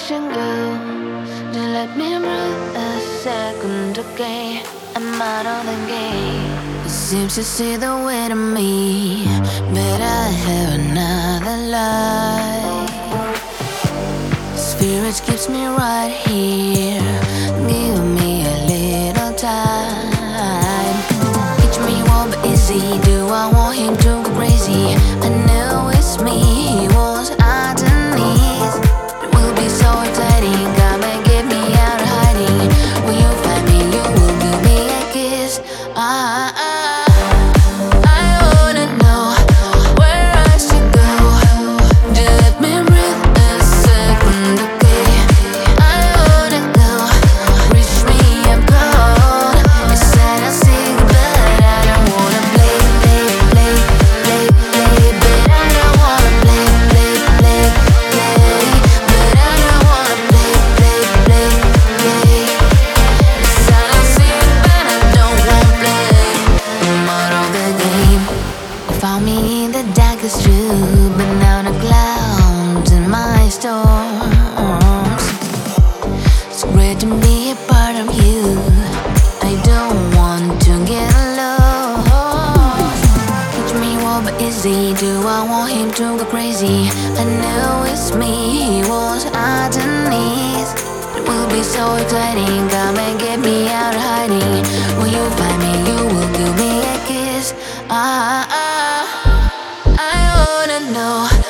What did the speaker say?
rushing you to let me breathe a second again. I'm out of the game. It seems to see the way to me, but I have another life. Spirit keeps me right here. Give me a little time. Teach me won't be easy. Do I want him to go crazy? I know it's me. He wants underneath. It will be so exciting. Come and get me out of hiding. When you find me, you will give me a kiss. I wanna know where I should go. Just let me breathe a second, okay? I wanna go. Reach me up cold. You said I'm sick, but I don't wanna play. But I don't wanna play. But I don't wanna play. You said I'm sick, but I don't wanna play. I'm out of the game. You found me in the darkest room, but now the clouds in my storms. It's great to be a part of you. I don't want to get lost. Teach me what but easy. Do I want him to go crazy? I know it's me. He wants underneath. It will be so exciting. Come and get me out of hiding. When you find me, you will give me a kiss. I wanna know